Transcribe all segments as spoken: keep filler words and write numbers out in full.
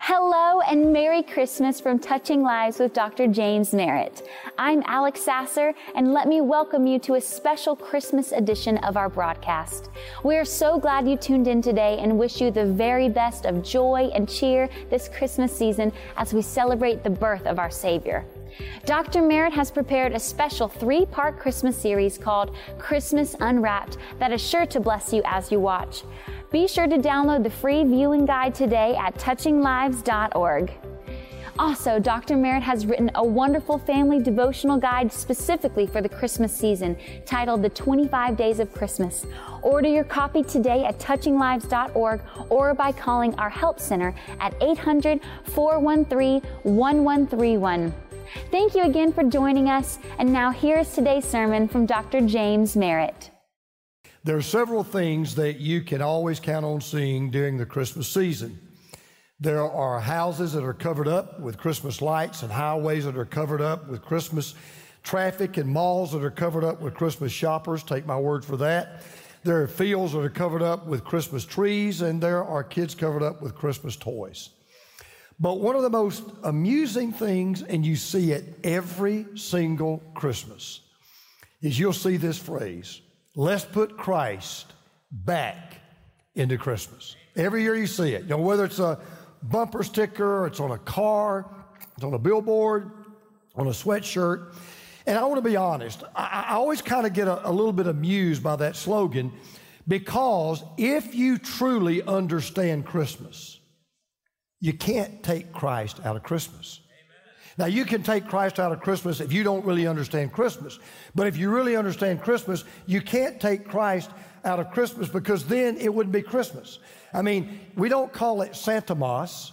Hello and Merry Christmas from Touching Lives with Doctor James Merritt. I'm Alex Sasser, and let me welcome you to a special Christmas edition of our broadcast. We are so glad you tuned in today and wish you the very best of joy and cheer this Christmas season as we celebrate the birth of our Savior. Doctor Merritt has prepared a special three-part Christmas series called Christmas Unwrapped that is sure to bless you as you watch. Be sure to download the free viewing guide today at touching lives dot org. Also, Doctor Merritt has written a wonderful family devotional guide specifically for the Christmas season titled The twenty-five Days of Christmas. Order your copy today at touching lives dot org or by calling our help center at eight hundred, four one three, one one three one. Thank you again for joining us, and now here's today's sermon from Doctor James Merritt. There are several things that you can always count on seeing during the Christmas season. There are houses that are covered up with Christmas lights and highways that are covered up with Christmas traffic and malls that are covered up with Christmas shoppers. Take my word for that. There are fields that are covered up with Christmas trees, and there are kids covered up with Christmas toys. But one of the most amusing things, and you see it every single Christmas, is you'll see this phrase, let's put Christ back into Christmas. Every year you see it. You know, whether it's a bumper sticker, or it's on a car, it's on a billboard, on a sweatshirt. And I want to be honest, I, I always kind of get a, a little bit amused by that slogan, because if you truly understand Christmas, you can't take Christ out of Christmas. Now, you can take Christ out of Christmas if you don't really understand Christmas. But if you really understand Christmas, you can't take Christ out of Christmas, because then it wouldn't be Christmas. I mean, we don't call it Santa Moss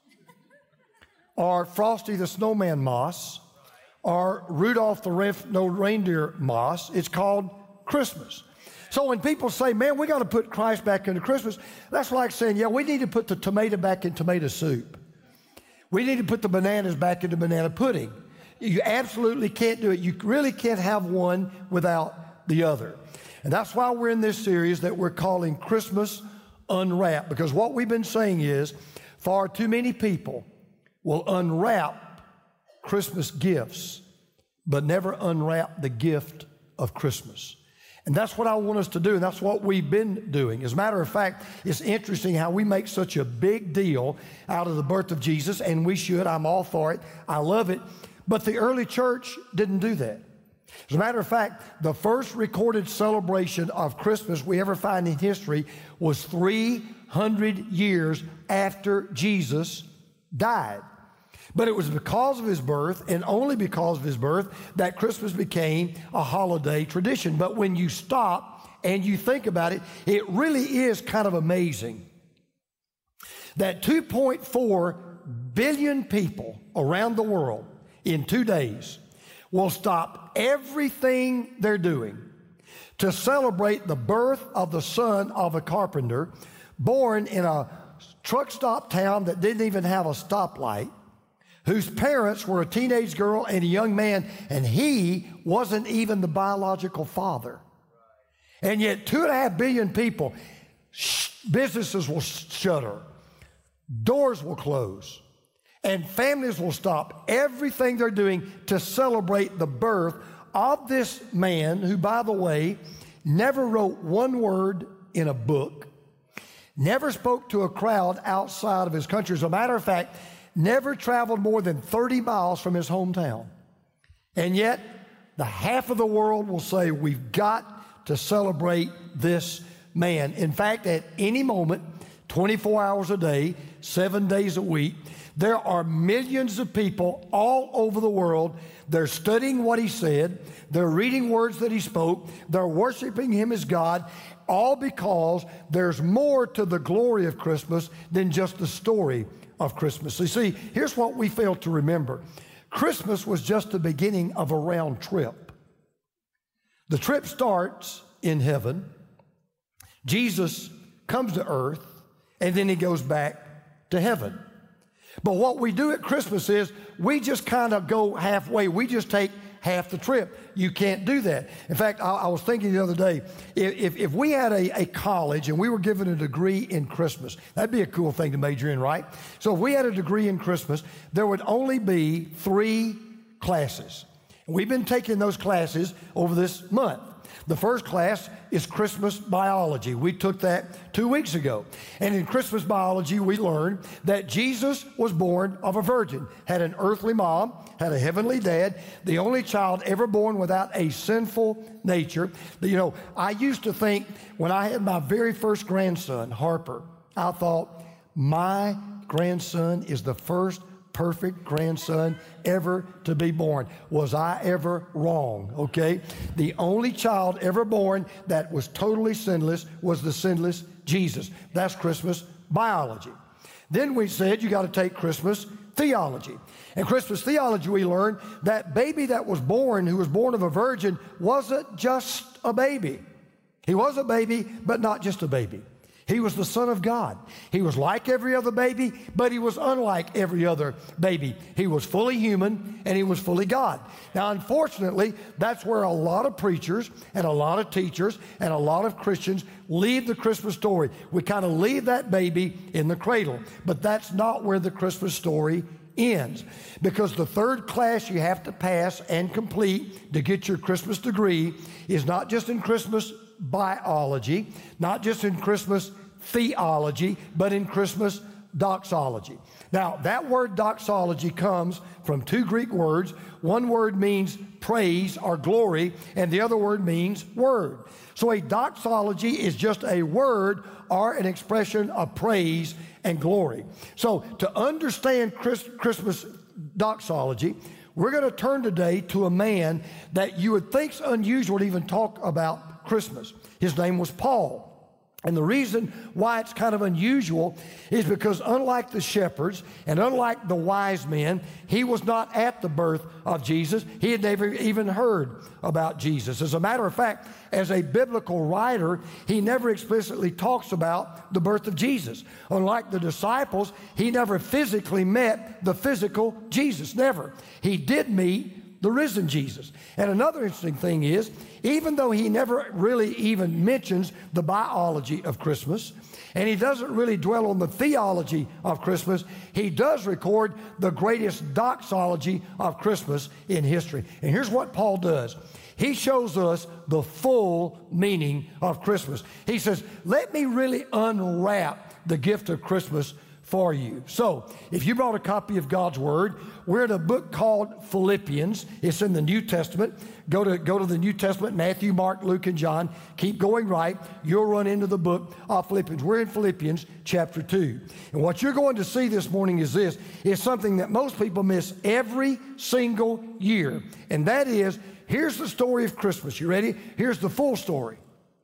or Frosty the Snowman Moss or Rudolph the Red-Nosed Reindeer Moss. It's called Christmas. So when people say, man, we got to put Christ back into Christmas, that's like saying, yeah, we need to put the tomato back in tomato soup. We need to put the bananas back into banana pudding. You absolutely can't do it. You really can't have one without the other. And that's why we're in this series that we're calling Christmas Unwrapped, because what we've been saying is far too many people will unwrap Christmas gifts, but never unwrap the gift of Christmas. And that's what I want us to do, and that's what we've been doing. As a matter of fact, it's interesting how we make such a big deal out of the birth of Jesus, and we should. I'm all for it. I love it. But the early church didn't do that. As a matter of fact, the first recorded celebration of Christmas we ever find in history was three hundred years after Jesus died. But it was because of his birth, and only because of his birth, that Christmas became a holiday tradition. But when you stop and you think about it, it really is kind of amazing that two point four billion people around the world in two days will stop everything they're doing to celebrate the birth of the son of a carpenter born in a truck stop town that didn't even have a stoplight, whose parents were a teenage girl and a young man, and he wasn't even the biological father. And yet two and a half billion people, sh- businesses will shutter, doors will close, and families will stop everything they're doing to celebrate the birth of this man who, by the way, never wrote one word in a book, never spoke to a crowd outside of his country. As a matter of fact, never traveled more than thirty miles from his hometown. And yet, the half of the world will say, we've got to celebrate this man. In fact, at any moment, twenty-four hours a day, seven days a week, there are millions of people all over the world. They're studying what he said. They're reading words that he spoke. They're worshiping him as God, all because there's more to the glory of Christmas than just the story of Christmas. So you see, here's what we fail to remember. Christmas was just the beginning of a round trip. The trip starts in heaven. Jesus comes to earth, and then he goes back to heaven. But what we do at Christmas is we just kind of go halfway. We just take half the trip. You can't do that. In fact, I, I was thinking the other day, if, if we had a, a college and we were given a degree in Christmas, that'd be a cool thing to major in, right? So if we had a degree in Christmas, there would only be three classes. We've been taking those classes over this month. The first class is Christmas biology. We took that two weeks ago. And in Christmas biology, we learned that Jesus was born of a virgin, had an earthly mom, had a heavenly dad, the only child ever born without a sinful nature. You know, I used to think when I had my very first grandson, Harper, I thought, my grandson is the first perfect grandson ever to be born. Was I ever wrong? Okay? The only child ever born that was totally sinless was the sinless Jesus. That's Christmas biology. Then we said you got to take Christmas theology. In Christmas theology, we learned that baby that was born, who was born of a virgin, wasn't just a baby. He was a baby, but not just a baby. He was the Son of God. He was like every other baby, but he was unlike every other baby. He was fully human and he was fully God. Now, unfortunately, that's where a lot of preachers and a lot of teachers and a lot of Christians leave the Christmas story. We kind of leave that baby in the cradle, but that's not where the Christmas story ends. Because the third class you have to pass and complete to get your Christmas degree is not just in Christmas biology, not just in Christmas theology, but in Christmas doxology. Now, that word doxology comes from two Greek words. One word means praise or glory, and the other word means word. So a doxology is just a word or an expression of praise and glory. So to understand Chris, Christmas doxology, we're going to turn today to a man that you would think's unusual to even talk about Christmas. His name was Paul. And the reason why it's kind of unusual is because unlike the shepherds and unlike the wise men, he was not at the birth of Jesus. He had never even heard about Jesus. As a matter of fact, as a biblical writer, he never explicitly talks about the birth of Jesus. Unlike the disciples, he never physically met the physical Jesus, never. He did meet the risen Jesus. And another interesting thing is, even though he never really even mentions the biology of Christmas, and he doesn't really dwell on the theology of Christmas, he does record the greatest doxology of Christmas in history. And here's what Paul does. He shows us the full meaning of Christmas. He says, let me really unwrap the gift of Christmas for you. So, if you brought a copy of God's Word, we're in a book called Philippians. It's in the New Testament. Go to, go to the New Testament, Matthew, Mark, Luke, and John. Keep going right. You'll run into the book of Philippians. We're in Philippians chapter two. And what you're going to see this morning is this, is something that most people miss every single year. And that is, here's the story of Christmas. You ready? Here's the full story.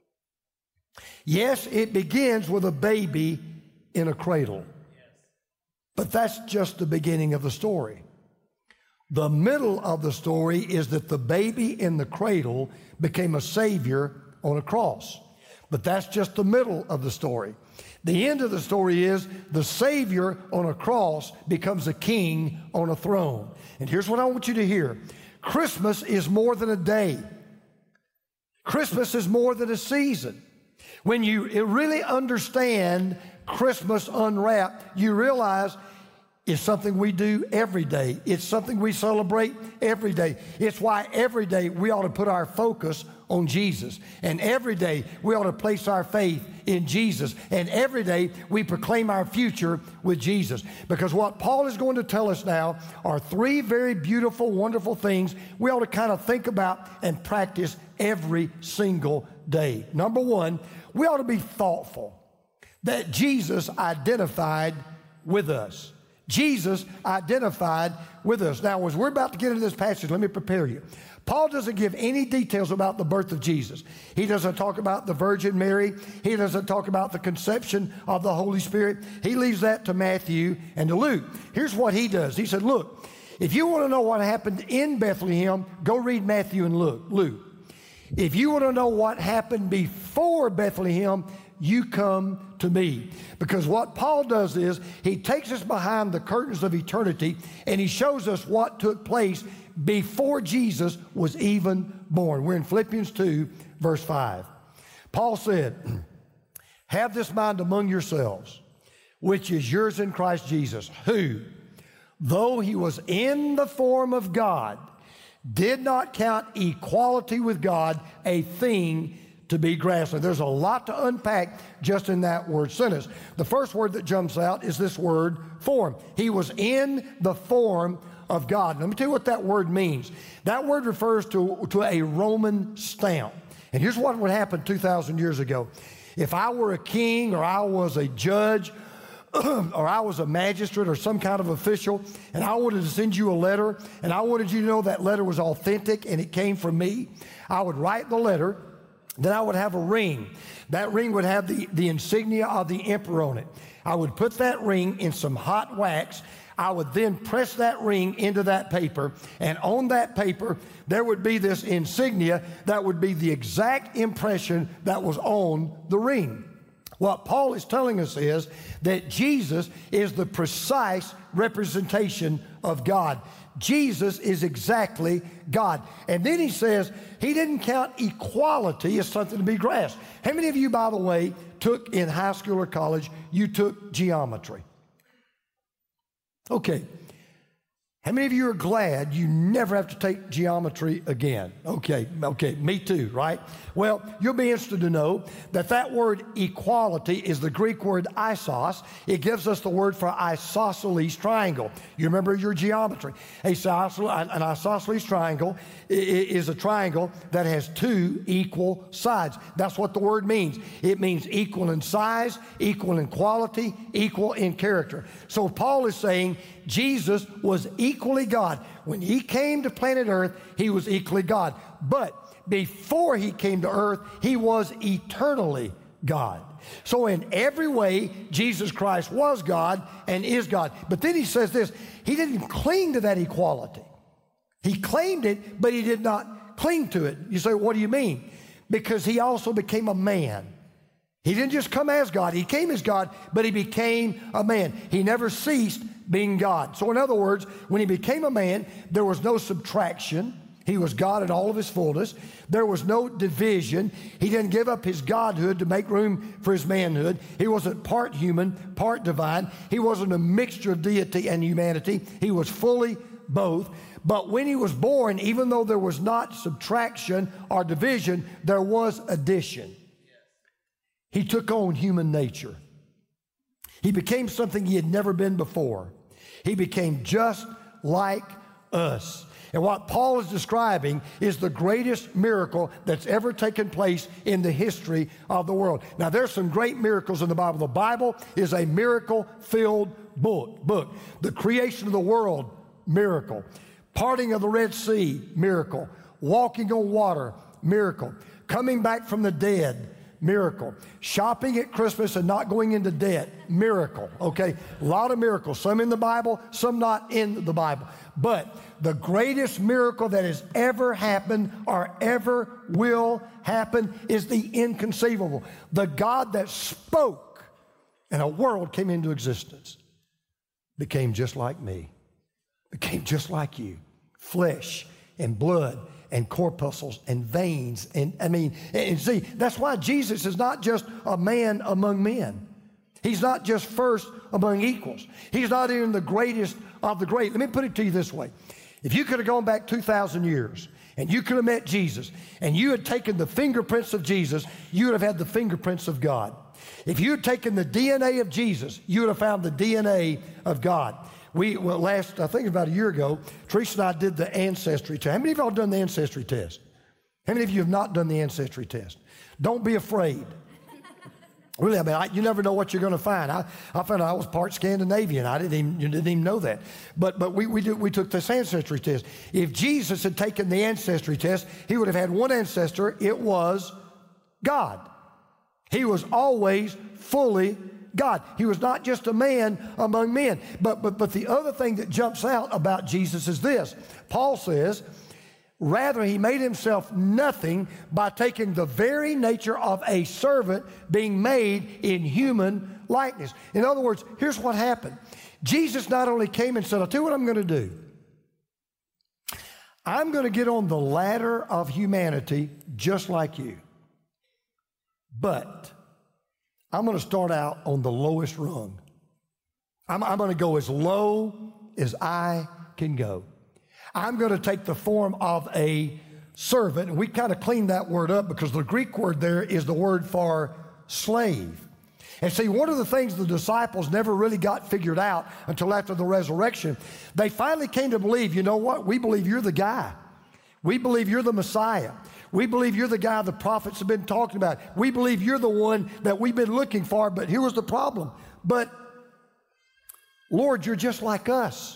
Yes, it begins with a baby in a cradle. But that's just the beginning of the story. The middle of the story is that the baby in the cradle became a Savior on a cross. But that's just the middle of the story. The end of the story is the Savior on a cross becomes a king on a throne. And here's what I want you to hear. Christmas is more than a day. Christmas is more than a season. When you really understand Christmas unwrapped, you realize it's something we do every day. It's something we celebrate every day. It's why every day we ought to put our focus on Jesus. And every day we ought to place our faith in Jesus. And every day we proclaim our future with Jesus. Because what Paul is going to tell us now are three very beautiful, wonderful things we ought to kind of think about and practice every single day. Number one, we ought to be thoughtful that Jesus identified with us. Jesus identified with us. Now, as we're about to get into this passage, let me prepare you. Paul doesn't give any details about the birth of Jesus. He doesn't talk about the Virgin Mary. He doesn't talk about the conception of the Holy Spirit. He leaves that to Matthew and to Luke. Here's what he does. He said, look, if you want to know what happened in Bethlehem, go read Matthew and Luke. Luke. If you want to know what happened before Bethlehem, you come to me. Because what Paul does is he takes us behind the curtains of eternity and he shows us what took place before Jesus was even born. We're in Philippians two, verse five. Paul said, have this mind among yourselves, which is yours in Christ Jesus, who, though he was in the form of God, did not count equality with God a thing to be grasped. There's a lot to unpack just in that word sentence. The first word that jumps out is this word form. He was in the form of God. Let me tell you what that word means. That word refers to, to a Roman stamp. And here's what would happen two thousand years ago. If I were a king or I was a judge or I was a magistrate or some kind of official and I wanted to send you a letter and I wanted you to know that letter was authentic and it came from me, I would write the letter. Then I would have a ring. That ring would have the, the insignia of the emperor on it. I would put that ring in some hot wax. I would then press that ring into that paper, and on that paper, there would be this insignia that would be the exact impression that was on the ring. What Paul is telling us is that Jesus is the precise representation of God. Jesus is exactly God. And then he says he didn't count equality as something to be grasped. How many of you, by the way, took in high school or college, you took geometry? Okay. How many of you are glad you never have to take geometry again? Okay, okay, me too, right? Well, you'll be interested to know that that word equality is the Greek word isos. It gives us the word for isosceles triangle. You remember your geometry. A isosceles, an isosceles triangle is a triangle that has two equal sides. That's what the word means. It means equal in size, equal in quality, equal in character. So Paul is saying Jesus was equally God. When he came to planet Earth, he was equally God. But before he came to earth, he was eternally God. So in every way, Jesus Christ was God and is God. But then he says this, he didn't cling to that equality. He claimed it, but he did not cling to it. You say, what do you mean? Because he also became a man. He didn't just come as God. He came as God, but he became a man. He never ceased being God. So in other words, when he became a man, there was no subtraction. He was God in all of his fullness. There was no division. He didn't give up his godhood to make room for his manhood. He wasn't part human, part divine. He wasn't a mixture of deity and humanity. He was fully both. But when he was born, even though there was not subtraction or division, there was addition. He took on human nature. He became something he had never been before. He became just like us. And what Paul is describing is the greatest miracle that's ever taken place in the history of the world. Now, there's some great miracles in the Bible. The Bible is a miracle-filled book. book. The creation of the world, miracle. Parting of the Red Sea, miracle. Walking on water, miracle. Coming back from the dead, miracle. Shopping at Christmas and not going into debt, miracle. Okay, a lot of miracles. Some in the Bible, some not in the Bible. But the greatest miracle that has ever happened or ever will happen is the inconceivable. The God that spoke and a world came into existence, became just like me, became just like you, flesh and blood and corpuscles and veins. And I mean, and see, that's why Jesus is not just a man among men. He's not just first among equals. He's not even the greatest of the great. Let me put it to you this way. If you could have gone back two thousand years and you could have met Jesus and you had taken the fingerprints of Jesus, you would have had the fingerprints of God. If you had taken the D N A of Jesus, you would have found the D N A of God. We, well, last, I think about a year ago, Teresa and I did the ancestry test. How many of y'all have done the ancestry test? How many of you have not done the ancestry test? Don't be afraid. Really, I mean, I, you never know what you're going to find. I, I found out I was part Scandinavian. I didn't even, you didn't even know that. But, but we, we, did, we took this ancestry test. If Jesus had taken the ancestry test, he would have had one ancestor. It was God. He was always fully God. He was not just a man among men. But, but, but the other thing that jumps out about Jesus is this. Paul says, Rather, he made himself nothing by taking the very nature of a servant, being made in human likeness. In other words, here's what happened. Jesus not only came and said, I'll tell you what I'm going to do. I'm going to get on the ladder of humanity just like you. But I'm going to start out on the lowest rung. I'm, I'm going to go as low as I can go. I'm going to take the form of a servant. And we kind of cleaned that word up because the Greek word there is the word for slave. And see, one of the things the disciples never really got figured out until after the resurrection, they finally came to believe, you know what? We believe you're the guy. We believe you're the Messiah. We believe you're the guy the prophets have been talking about. We believe you're the one that we've been looking for, but here was the problem. But, Lord, you're just like us.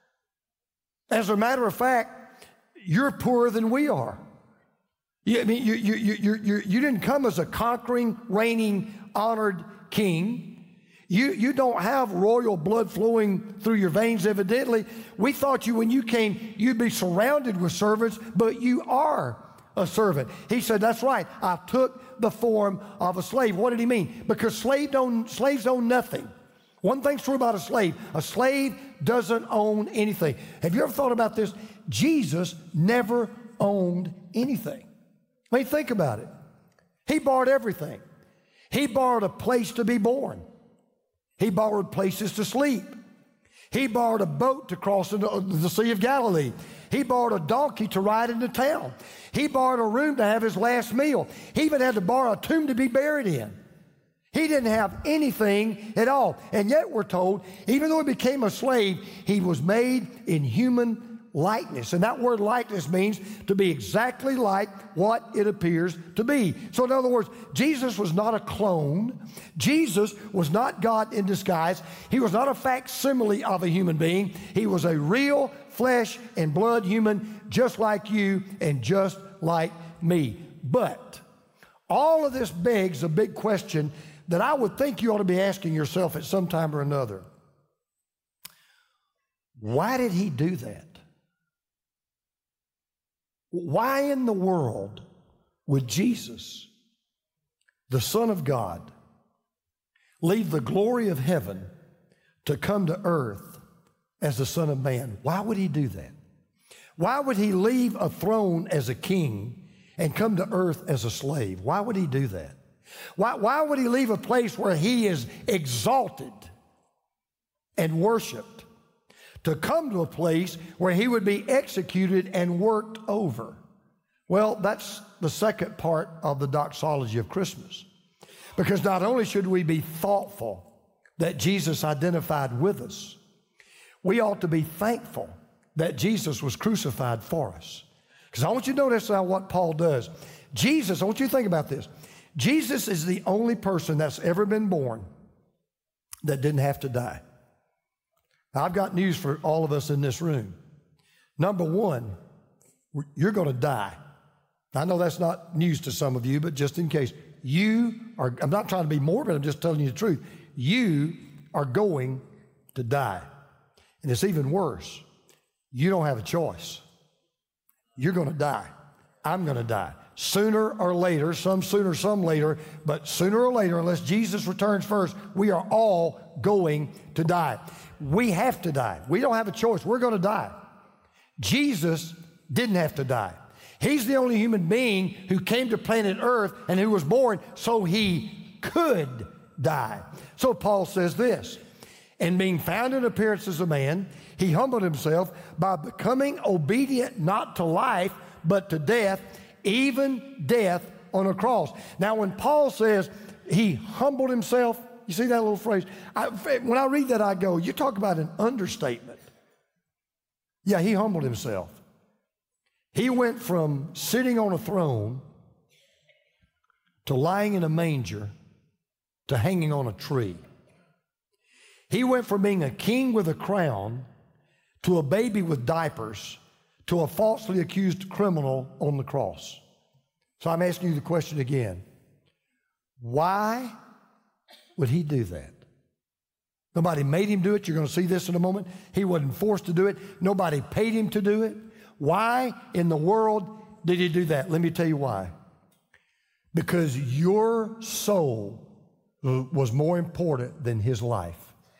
As a matter of fact, you're poorer than we are. You, I mean, you, you, you, you, you, you didn't come as a conquering, reigning, honored king. You, you don't have royal blood flowing through your veins, evidently. We thought you, when you came, you'd be surrounded with servants, but you are a servant. He said, that's right. I took the form of a slave. What did he mean? Because slave don't, slaves own nothing. One thing's true about a slave. A slave doesn't own anything. Have you ever thought about this? Jesus never owned anything. I mean, think about it. He borrowed everything. He borrowed a place to be born. He borrowed places to sleep. He borrowed a boat to cross into the Sea of Galilee. He borrowed a donkey to ride into town. He borrowed a room to have his last meal. He even had to borrow a tomb to be buried in. He didn't have anything at all. And yet we're told, even though he became a slave, he was made in human likeness. And that word likeness means to be exactly like what it appears to be. So in other words, Jesus was not a clone. Jesus was not God in disguise. He was not a facsimile of a human being. He was a real flesh and blood human, just like you and just like me. But all of this begs a big question that I would think you ought to be asking yourself at some time or another. Why did he do that? Why in the world would Jesus, the Son of God, leave the glory of heaven to come to earth as the Son of Man? Why would he do that? Why would he leave a throne as a king and come to earth as a slave? Why would he do that? Why, why would he leave a place where he is exalted and worshiped to come to a place where he would be executed and worked over? Well, that's the second part of the doxology of Christmas. Because not only should we be thoughtful that Jesus identified with us, we ought to be thankful that Jesus was crucified for us. Because I want you to notice now what Paul does. Jesus, I want you to think about this. Jesus is the only person that's ever been born that didn't have to die. Now, I've got news for all of us in this room. Number one, you're going to die. I know that's not news to some of you, but just in case, you are, I'm not trying to be morbid, I'm just telling you the truth. You are going to die. And it's even worse. You don't have a choice. You're going to die. I'm going to die. Sooner or later, some sooner, some later, but sooner or later, unless Jesus returns first, we are all going to die. We have to die. We don't have a choice. We're going to die. Jesus didn't have to die. He's the only human being who came to planet Earth and who was born so he could die. So Paul says this, and being found in appearance as a man, he humbled himself by becoming obedient not to life, but to death, even death on a cross. Now, when Paul says he humbled himself, you see that little phrase? I, when I read that, I go, you talk about an understatement. Yeah, he humbled himself. He went from sitting on a throne to lying in a manger to hanging on a tree. He went from being a king with a crown to a baby with diapers to a falsely accused criminal on the cross. So I'm asking you the question again. Why would he do that? Nobody made him do it. You're going to see this in a moment. He wasn't forced to do it. Nobody paid him to do it. Why in the world did he do that? Let me tell you why. Because your soul was more important than his life.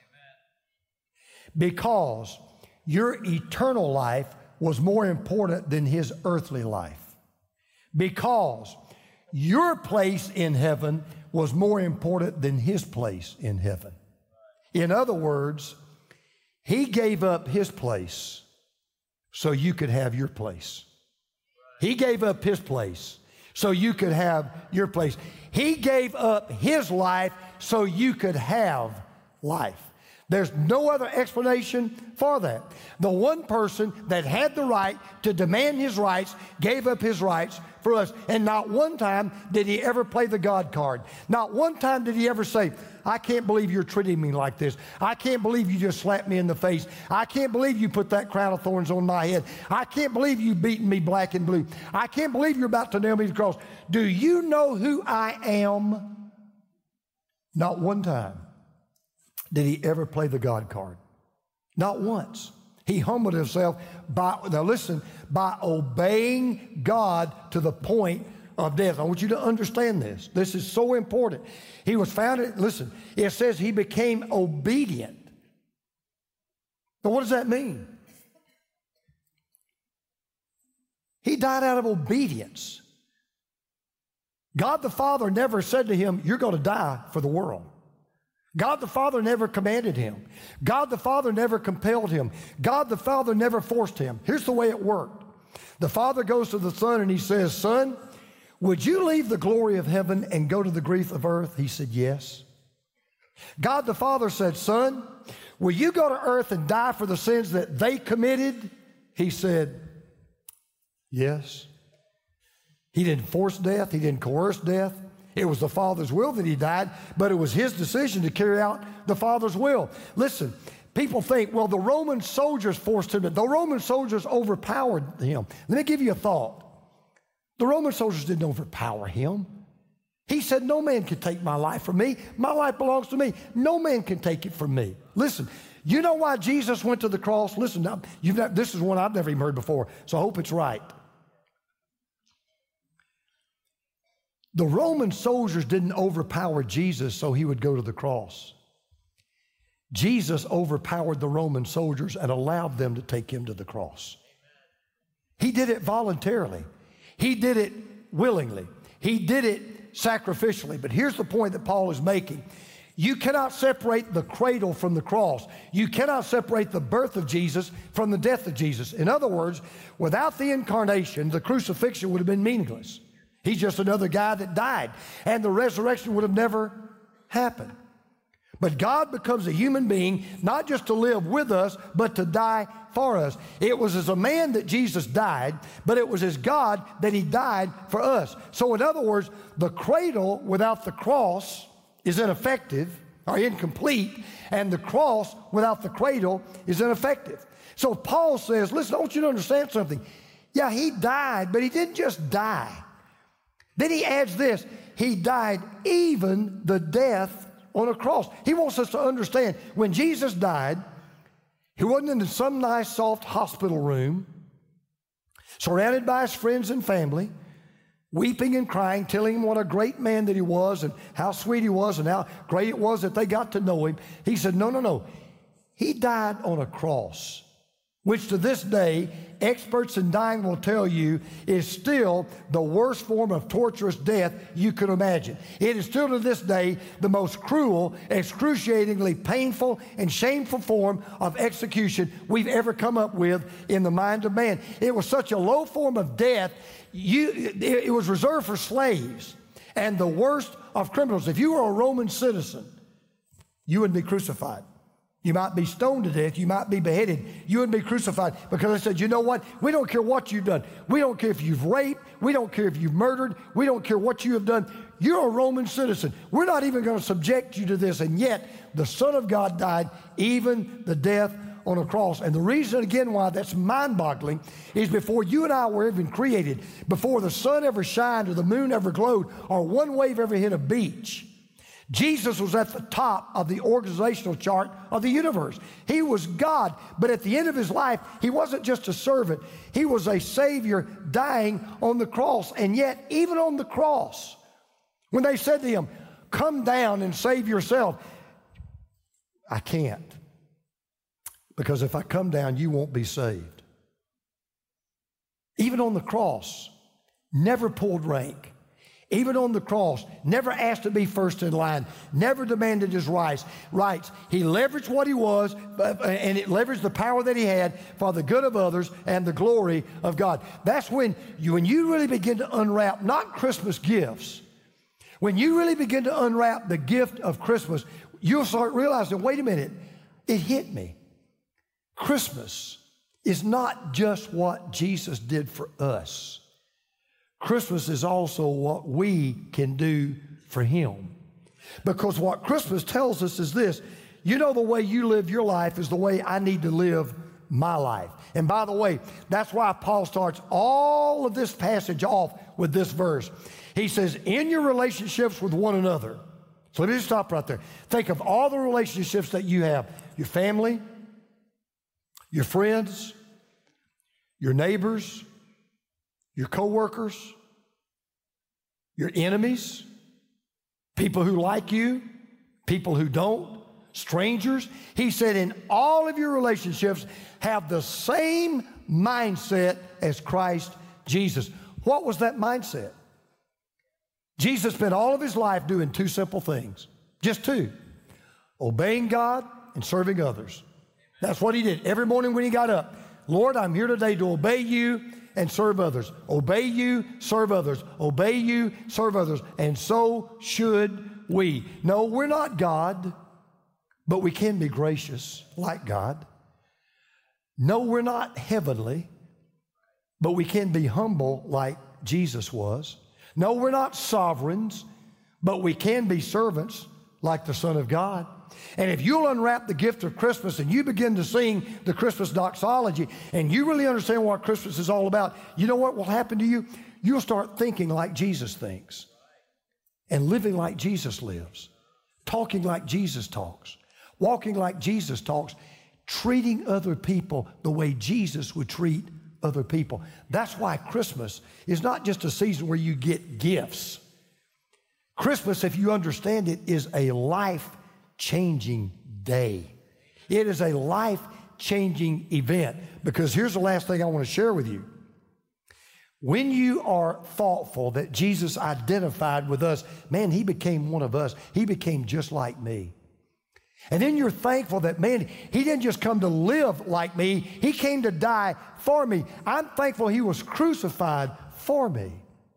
Because your eternal life was more important than his earthly life. Because your place in heaven was more important than his place in heaven. In other words, he gave up his place so you could have your place. He gave up his place so you could have your place. He gave up his life so you could have life. There's no other explanation for that. The one person that had the right to demand his rights gave up his rights for us. And not one time did he ever play the God card. Not one time did he ever say, I can't believe you're treating me like this. I can't believe you just slapped me in the face. I can't believe you put that crown of thorns on my head. I can't believe you beaten me black and blue. I can't believe you're about to nail me to the cross. Do you know who I am? Not one time did he ever play the God card. Not once. He humbled himself by, now listen, by obeying God to the point of death. I want you to understand this. This is so important. He was found, listen, it says he became obedient. Now what does that mean? He died out of obedience. God the Father never said to him, you're going to die for the world. God the Father never commanded him. God the Father never compelled him. God the Father never forced him. Here's the way it worked. The Father goes to the Son and he says, Son, would you leave the glory of heaven and go to the grief of earth? He said, yes. God the Father said, Son, will you go to earth and die for the sins that they committed? He said, yes. He didn't force death. He didn't coerce death. It was the Father's will that he died, but it was his decision to carry out the Father's will. Listen, people think, well, the Roman soldiers forced him to. The Roman soldiers overpowered him. Let me give you a thought. The Roman soldiers didn't overpower him. He said, no man can take my life from me. My life belongs to me. No man can take it from me. Listen, you know why Jesus went to the cross? Listen, now, you've not, this is one I've never even heard before, so I hope it's right. The Roman soldiers didn't overpower Jesus so he would go to the cross. Jesus overpowered the Roman soldiers and allowed them to take him to the cross. He did it voluntarily. He did it willingly. He did it sacrificially. But here's the point that Paul is making. You cannot separate the cradle from the cross. You cannot separate the birth of Jesus from the death of Jesus. In other words, without the incarnation, the crucifixion would have been meaningless. He's just another guy that died, and the resurrection would have never happened. But God becomes a human being, not just to live with us, but to die for us. It was as a man that Jesus died, but it was as God that he died for us. So in other words, the cradle without the cross is ineffective or incomplete, and the cross without the cradle is ineffective. So Paul says, listen, I want you to understand something. Yeah, he died, but he didn't just die. Then he adds this, he died even the death on a cross. He wants us to understand, when Jesus died, he wasn't in some nice, soft hospital room, surrounded by his friends and family, weeping and crying, telling him what a great man that he was and how sweet he was and how great it was that they got to know him. He said, no, no, no. He died on a cross, which to this day, experts in dying will tell you is still the worst form of torturous death you could imagine. It is still to this day the most cruel, excruciatingly painful, and shameful form of execution we've ever come up with in the mind of man. It was such a low form of death, you, it, it was reserved for slaves and the worst of criminals. If you were a Roman citizen, you would be crucified. You might be stoned to death. You might be beheaded. You wouldn't be crucified because they said, you know what? We don't care what you've done. We don't care if you've raped. We don't care if you've murdered. We don't care what you have done. You're a Roman citizen. We're not even going to subject you to this. And yet the Son of God died, even the death on a cross. And the reason, again, why that's mind-boggling is before you and I were even created, before the sun ever shined or the moon ever glowed or one wave ever hit a beach, Jesus was at the top of the organizational chart of the universe. He was God, but at the end of his life, he wasn't just a servant. He was a Savior dying on the cross. And yet, even on the cross, when they said to him, come down and save yourself, I can't. Because if I come down, you won't be saved. Even on the cross, never pulled rank. Even on the cross, never asked to be first in line, never demanded his rights. rights. He leveraged what he was, and it leveraged the power that he had for the good of others and the glory of God. That's when you, when you really begin to unwrap, not Christmas gifts, when you really begin to unwrap the gift of Christmas, you'll start realizing, wait a minute, it hit me. Christmas is not just what Jesus did for us. Christmas is also what we can do for him. Because what Christmas tells us is this: you know, the way you live your life is the way I need to live my life. And by the way, that's why Paul starts all of this passage off with this verse. He says, in your relationships with one another. So let me just stop right there. Think of all the relationships that you have. Your family, your friends, your neighbors, your coworkers, your enemies, people who like you, people who don't, strangers. He said in all of your relationships, have the same mindset as Christ Jesus. What was that mindset? Jesus spent all of his life doing two simple things, just two: obeying God and serving others. That's what he did every morning when he got up. Lord, I'm here today to obey you and serve others. Obey you, serve others. Obey you, serve others. And so should we. No, we're not God, but we can be gracious like God. No, we're not heavenly, but we can be humble like Jesus was. No, we're not sovereigns, but we can be servants like the Son of God. And if you'll unwrap the gift of Christmas and you begin to sing the Christmas doxology and you really understand what Christmas is all about, you know what will happen to you? You'll start thinking like Jesus thinks and living like Jesus lives, talking like Jesus talks, walking like Jesus talks, treating other people the way Jesus would treat other people. That's why Christmas is not just a season where you get gifts. Christmas, if you understand it, is a life-changing day. It is a life-changing event. Because here's the last thing I want to share with you. When you are thoughtful that Jesus identified with us, man, he became one of us. He became just like me. And then you're thankful that, man, he didn't just come to live like me. He came to die for me. I'm thankful he was crucified for me.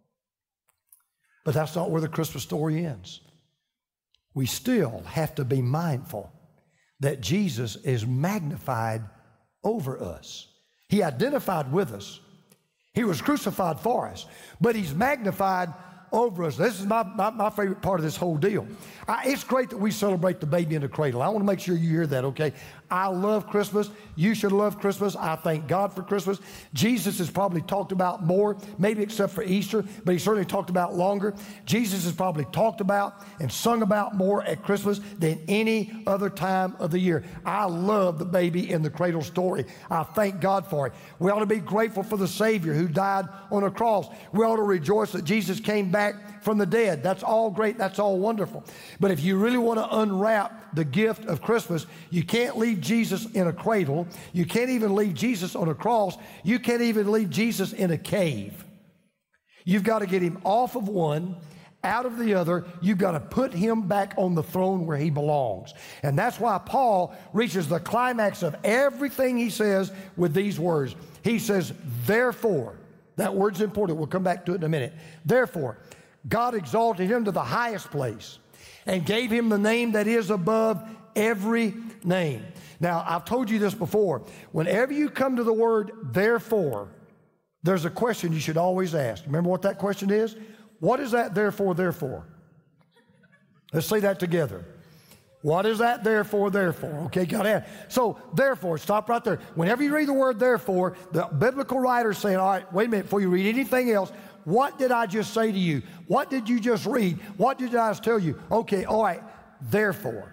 But that's not where the Christmas story ends. We still have to be mindful that Jesus is magnified over us. He identified with us. He was crucified for us, but he's magnified over us. This is my, my, my favorite part of this whole deal. I, it's great that we celebrate the baby in the cradle. I want to make sure you hear that, okay? I love Christmas. You should love Christmas. I thank God for Christmas. Jesus is probably talked about more, maybe except for Easter, but he certainly talked about longer. Jesus is probably talked about and sung about more at Christmas than any other time of the year. I love the baby in the cradle story. I thank God for it. We ought to be grateful for the Savior who died on a cross. We ought to rejoice that Jesus came back from the dead. That's all great. That's all wonderful. But if you really want to unwrap the gift of Christmas, you can't leave Jesus in a cradle. You can't even leave Jesus on a cross. You can't even leave Jesus in a cave. You've got to get him off of one, out of the other. You've got to put him back on the throne where he belongs. And that's why Paul reaches the climax of everything he says with these words. He says, therefore, that word's important. We'll come back to it in a minute. Therefore, God exalted him to the highest place and gave him the name that is above every name. Now, I've told you this before. Whenever you come to the word therefore, there's a question you should always ask. Remember what that question is? What is that therefore, therefore? Let's say that together. What is that therefore, therefore? Okay, got it. So, therefore, stop right there. Whenever you read the word therefore, the biblical writer's saying, all right, wait a minute, before you read anything else, what did I just say to you? What did you just read? What did I just tell you? Okay, all right, therefore,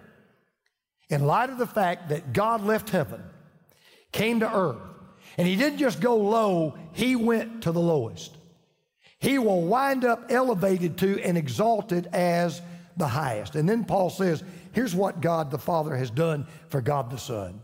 in light of the fact that God left heaven, came to earth, and he didn't just go low, he went to the lowest. He will wind up elevated to and exalted as the highest. And then Paul says, here's what God the Father has done for God the Son.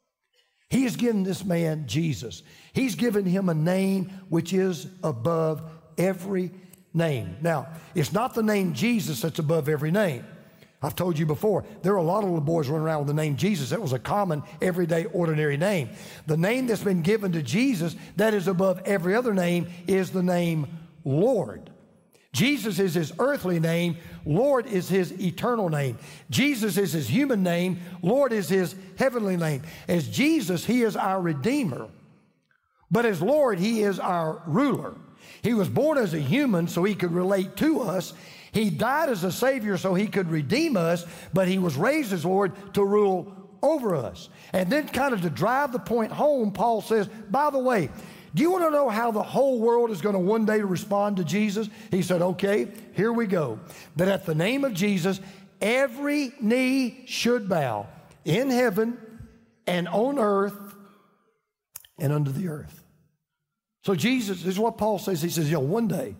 He has given this man Jesus. He's given him a name which is above every name. Now, it's not the name Jesus that's above every name. I've told you before, there are a lot of little boys running around with the name Jesus. That was a common, everyday, ordinary name. The name that's been given to Jesus that is above every other name is the name Lord. Jesus is his earthly name. Lord is his eternal name. Jesus is his human name. Lord is his heavenly name. As Jesus, he is our Redeemer. But as Lord, he is our ruler. He was born as a human so he could relate to us. He died as a Savior so he could redeem us, but he was raised as Lord to rule over us. And then kind of to drive the point home, Paul says, by the way, do you want to know how the whole world is going to one day respond to Jesus? He said, okay, here we go. That at the name of Jesus, every knee should bow in heaven and on earth and under the earth. So Jesus, this is what Paul says. He says, you know, one day,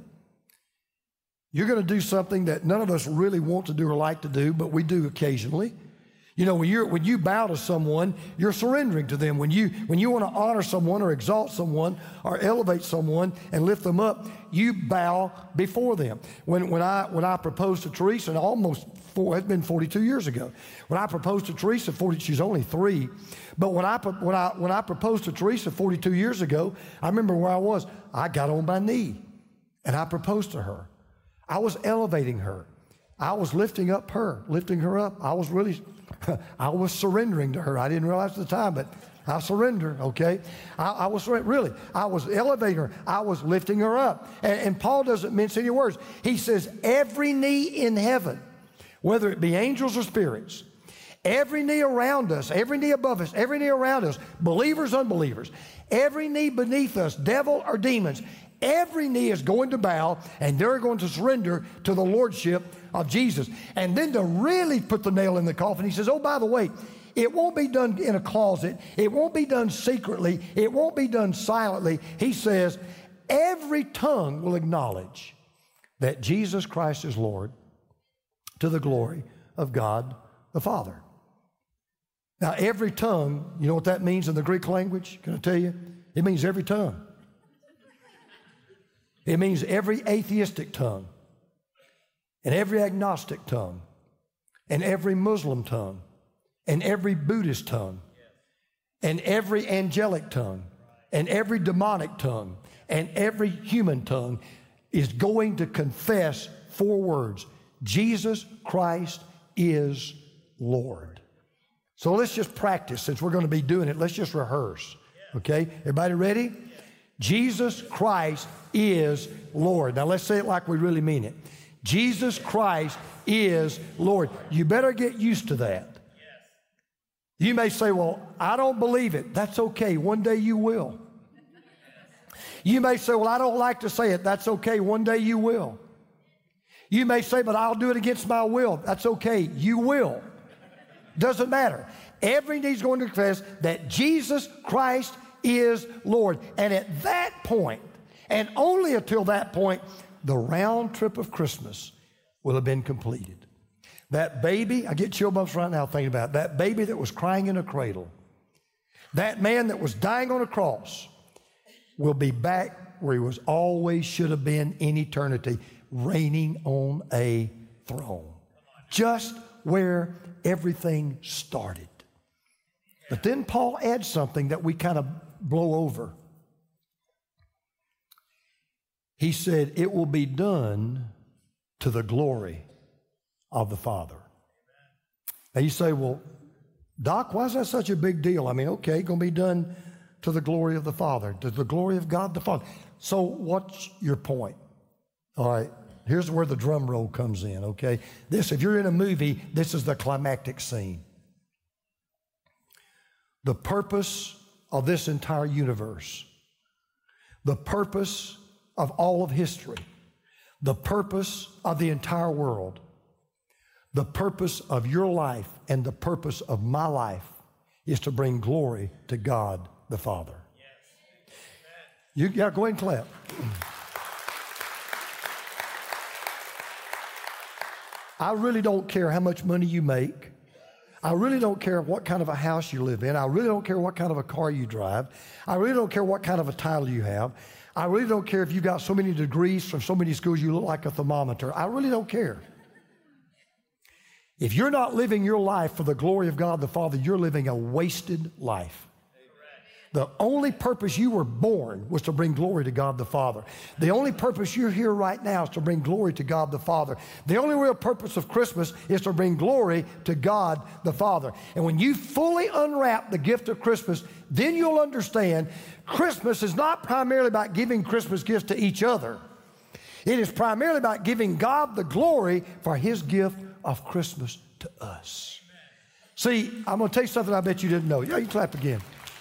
you're going to do something that none of us really want to do or like to do, but we do occasionally. You know, when, you're, when you bow to someone, you're surrendering to them. When you, when you want to honor someone or exalt someone or elevate someone and lift them up, you bow before them. When, when, I, when I proposed to Teresa, almost four, it's been forty-two years ago. When I proposed to Teresa, forty, she's only three. But when I, when, I, when I proposed to Teresa forty-two years ago, I remember where I was. I got on my knee and I proposed to her. I was elevating her. I was lifting up her, lifting her up. I was really, I was surrendering to her. I didn't realize at the time, but I surrendered, okay? I, I was, really, I was elevating her. I was lifting her up. And, and Paul doesn't mince any words. He says, every knee in heaven, whether it be angels or spirits, every knee around us, every knee above us, every knee around us, believers, unbelievers, every knee beneath us, devil or demons, every knee is going to bow and they're going to surrender to the lordship of Jesus. And then to really put the nail in the coffin, he says, oh, by the way, it won't be done in a closet. It won't be done secretly. It won't be done silently. He says, every tongue will acknowledge that Jesus Christ is Lord to the glory of God the Father. Now, every tongue, you know what that means in the Greek language? Can I tell you? It means every tongue. It means every atheistic tongue, and every agnostic tongue, and every Muslim tongue, and every Buddhist tongue, and every angelic tongue, and every demonic tongue, and every human tongue is going to confess four words: Jesus Christ is Lord. So let's just practice. Since we're going to be doing it, let's just rehearse. Okay? Everybody ready? Jesus Christ is Lord. Now let's say it like we really mean it. Jesus Christ is Lord. You better get used to that. You may say, well, I don't believe it. That's okay. One day you will. You may say, well, I don't like to say it. That's okay. One day you will. You may say, but I'll do it against my will. That's okay. You will. Doesn't matter. Every knee's going to confess that Jesus Christ is Lord. And at that point, and only until that point, the round trip of Christmas will have been completed. That baby, I get chill bumps right now thinking about it, that baby that was crying in a cradle, that man that was dying on a cross will be back where he was always should have been in eternity, reigning on a throne. Just where everything started. But then Paul adds something that we kind of blow over. He said, it will be done to the glory of the Father. Now you say, well, Doc, why is that such a big deal? I mean, okay, going to be done to the glory of the Father, to the glory of God the Father. So what's your point? All right, here's where the drum roll comes in, okay? This, if you're in a movie, this is the climactic scene. The purpose of this entire universe, the purpose of all of history, the purpose of the entire world, the purpose of your life and the purpose of my life is to bring glory to God the Father. Yes. You, yeah, go ahead and clap. I really don't care how much money you make. I really don't care what kind of a house you live in. I really don't care what kind of a car you drive. I really don't care what kind of a title you have. I really don't care if you got so many degrees from so many schools you look like a thermometer. I really don't care. If you're not living your life for the glory of God the Father, you're living a wasted life. The only purpose you were born was to bring glory to God the Father. The only purpose you're here right now is to bring glory to God the Father. The only real purpose of Christmas is to bring glory to God the Father. And when you fully unwrap the gift of Christmas, then you'll understand Christmas is not primarily about giving Christmas gifts to each other. It is primarily about giving God the glory for His gift of Christmas to us. See, I'm going to tell you something I bet you didn't know. Yeah, you clap again.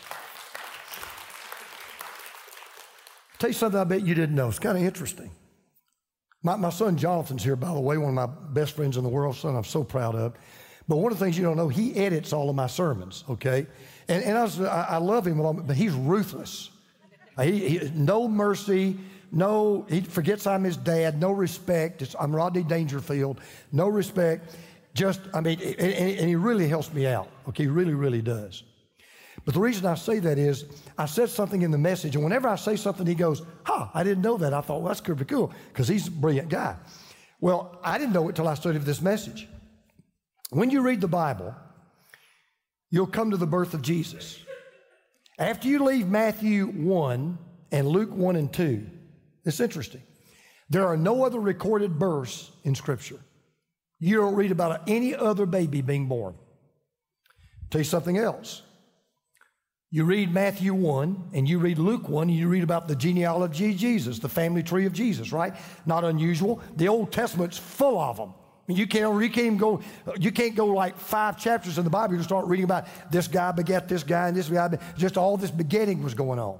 Tell you something I bet you didn't know. It's kind of interesting. My, my son Jonathan's here, by the way, one of my best friends in the world, son I'm so proud of. But one of the things you don't know, he edits all of my sermons, okay? And, and I, was, I, I love him, but he's ruthless. He, he, no mercy, no, he forgets I'm his dad, no respect. It's, I'm Rodney Dangerfield, no respect. Just, I mean, and, and he really helps me out, okay? He really, really does. But the reason I say that is I said something in the message, and whenever I say something, he goes, huh, I didn't know that. I thought, well, that's pretty cool, because he's a brilliant guy. Well, I didn't know it till I studied this message. When you read the Bible, you'll come to the birth of Jesus. After you leave Matthew one and Luke one and two, it's interesting. There are no other recorded births in Scripture. You don't read about any other baby being born. I'll tell you something else. You read Matthew one and you read Luke one and you read about the genealogy of Jesus, the family tree of Jesus, right? Not unusual. The Old Testament's full of them. You can't, you can't even go, you can't go like five chapters in the Bible to start reading about this guy begat this guy and this guy, just all this begetting was going on.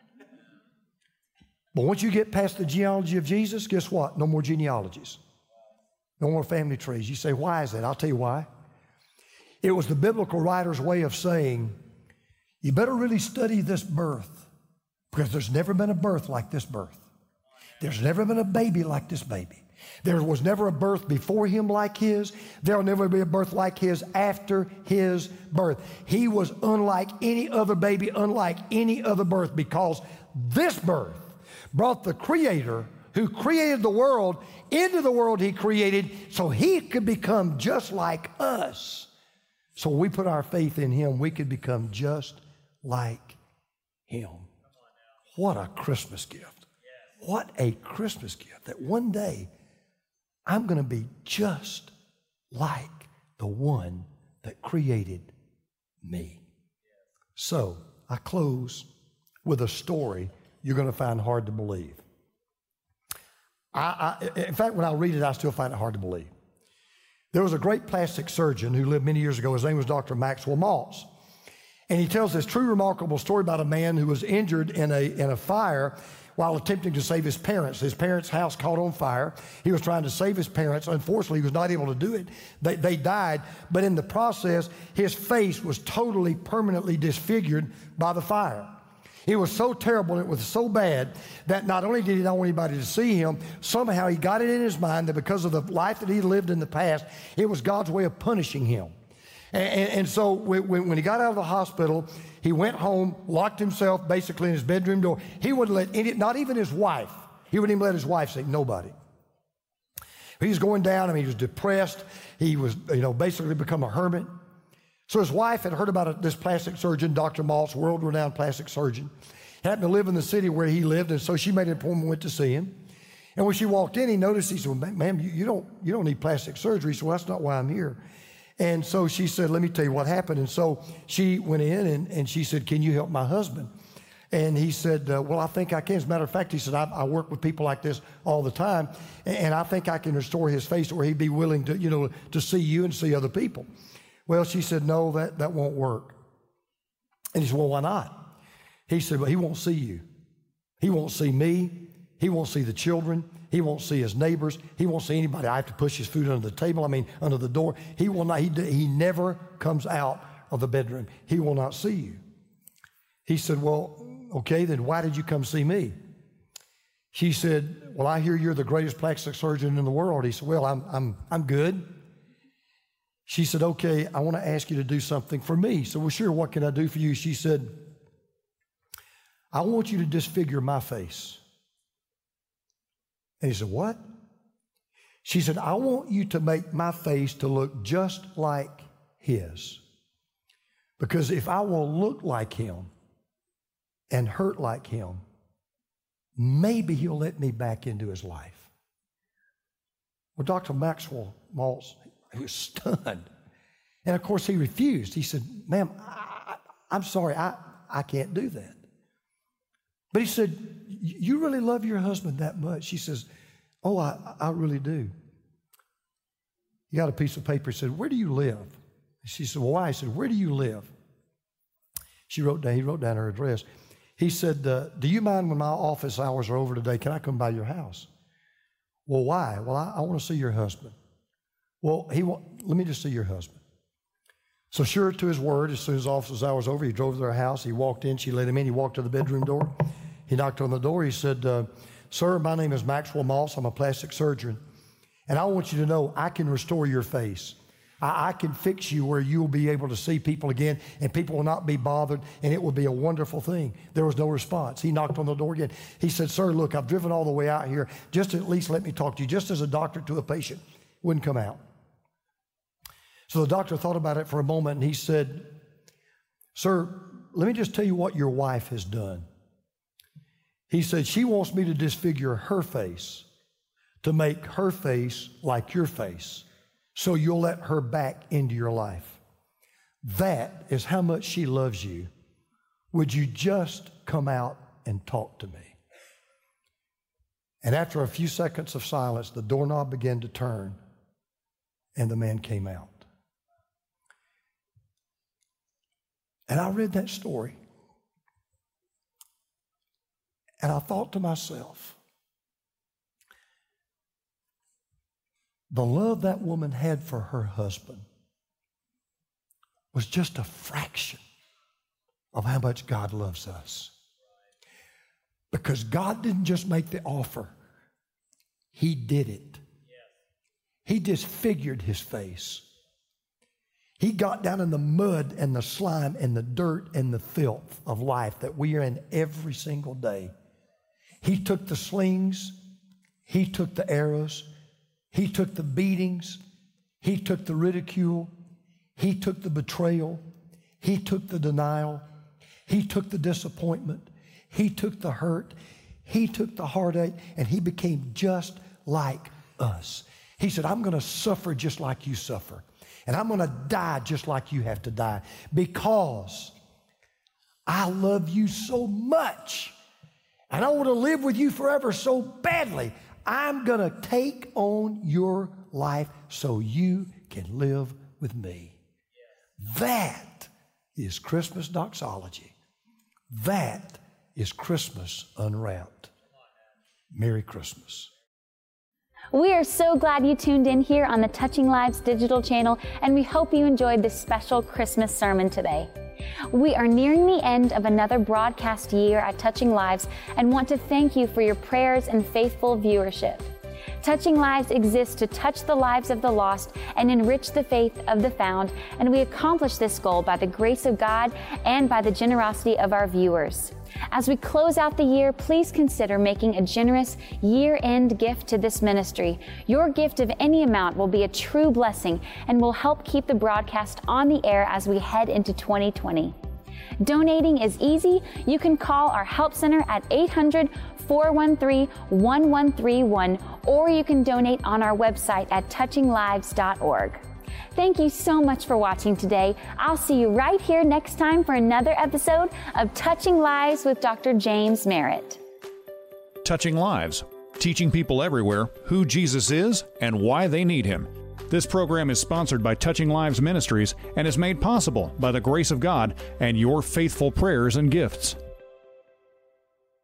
But once you get past the genealogy of Jesus, guess what? No more genealogies. No more family trees. You say, why is that? I'll tell you why. It was the biblical writer's way of saying, you better really study this birth, because there's never been a birth like this birth. There's never been a baby like this baby. There was never a birth before him like his. There will never be a birth like his after his birth. He was unlike any other baby, unlike any other birth, because this birth brought the Creator who created the world into the world He created so He could become just like us. So when we put our faith in Him, we could become just like Him. What a Christmas gift. What a Christmas gift that one day I'm going to be just like the one that created me. So I close with a story you're going to find hard to believe. I, I, in fact, when I read it, I still find it hard to believe. There was a great plastic surgeon who lived many years ago. His name was Doctor Maxwell Maltz. And he tells this true remarkable story about a man who was injured in a, in a fire while attempting to save his parents. His parents' house caught on fire. He was trying to save his parents. Unfortunately, he was not able to do it. They, they died. But in the process, his face was totally, permanently disfigured by the fire. It was so terrible, and it was so bad that not only did he not want anybody to see him, somehow he got it in his mind that because of the life that he lived in the past, it was God's way of punishing him. And, and, and so when, when he got out of the hospital, he went home, locked himself basically in his bedroom door. He wouldn't let any, not even his wife, he wouldn't even let his wife see nobody. He was going down, I mean, he was depressed. He was, you know, basically become a hermit. So his wife had heard about it, this plastic surgeon, Doctor Maltz, world-renowned plastic surgeon. Happened to live in the city where he lived, and so she made an appointment, went to see him. And when she walked in, he noticed, he said, well, ma'am, you, you, don't, you don't need plastic surgery. He said, well, that's not why I'm here. And so she said, let me tell you what happened. And so she went in, and, and she said, can you help my husband? And he said, uh, well, I think I can. As a matter of fact, he said, I, I work with people like this all the time, and, and I think I can restore his face where he'd be willing to, you know, to see you and see other people. Well, she said, no, that, that won't work. And he said, well, why not? He said, well, he won't see you. He won't see me. He won't see the children. He won't see his neighbors. He won't see anybody. I have to push his food under the table. I mean, under the door. He will not. He, he never comes out of the bedroom. He will not see you. He said, well, okay, then why did you come see me? She said, well, I hear you're the greatest plastic surgeon in the world. He said, well, I'm, I'm, I'm good. She said, okay, I want to ask you to do something for me. So, well, sure, what can I do for you? She said, I want you to disfigure my face. And he said, what? She said, I want you to make my face to look just like his. Because if I will look like him and hurt like him, maybe he'll let me back into his life. Well, Doctor Maxwell Maltz, he was stunned. And of course, he refused. He said, ma'am, I, I, I'm sorry, I, I can't do that. But he said, you really love your husband that much? She says, oh, I, I really do. He got a piece of paper. He said, where do you live? She said, well, why? He said, where do you live? She wrote down, he wrote down her address. He said, uh, do you mind when my office hours are over today? Can I come by your house? Well, why? Well, I, I want to see your husband. Well, he wa- let me just see your husband. So sure to his word, as soon as office hours over, he drove to their house. He walked in. She let him in. He walked to the bedroom door. He knocked on the door. He said, uh, sir, my name is Maxwell Maltz. I'm a plastic surgeon. And I want you to know I can restore your face. I, I can fix you where you'll be able to see people again, and people will not be bothered, and it will be a wonderful thing. There was no response. He knocked on the door again. He said, sir, look, I've driven all the way out here just to at least let me talk to you, just as a doctor to a patient. Wouldn't come out. So the doctor thought about it for a moment, and he said, sir, let me just tell you what your wife has done. He said, she wants me to disfigure her face to make her face like your face, so you'll let her back into your life. That is how much she loves you. Would you just come out and talk to me? And after a few seconds of silence, the doorknob began to turn, and the man came out. And I read that story, and I thought to myself, the love that woman had for her husband was just a fraction of how much God loves us. Because God didn't just make the offer, He did it. He disfigured his face. He got down in the mud and the slime and the dirt and the filth of life that we are in every single day. He took the slings, He took the arrows, He took the beatings, He took the ridicule, He took the betrayal, He took the denial, He took the disappointment, He took the hurt, He took the heartache, and He became just like us. He said, I'm going to suffer just like you suffer. And I'm going to die just like you have to die, because I love you so much. And I want to live with you forever so badly. I'm going to take on your life so you can live with me. That is Christmas doxology. That is Christmas unwrapped. Merry Christmas. We are so glad you tuned in here on the Touching Lives digital channel, and we hope you enjoyed this special Christmas sermon today. We are nearing the end of another broadcast year at Touching Lives and want to thank you for your prayers and faithful viewership. Touching Lives exists to touch the lives of the lost and enrich the faith of the found, and we accomplish this goal by the grace of God and by the generosity of our viewers. As we close out the year, please consider making a generous year-end gift to this ministry. Your gift of any amount will be a true blessing and will help keep the broadcast on the air as we head into twenty twenty. Donating is easy. You can call our help center at eight hundred, four one three, one one three one, or you can donate on our website at touching lives dot org. Thank you so much for watching today. I'll see you right here next time for another episode of Touching Lives with Doctor James Merritt. Touching Lives, teaching people everywhere who Jesus is and why they need Him. This program is sponsored by Touching Lives Ministries and is made possible by the grace of God and your faithful prayers and gifts.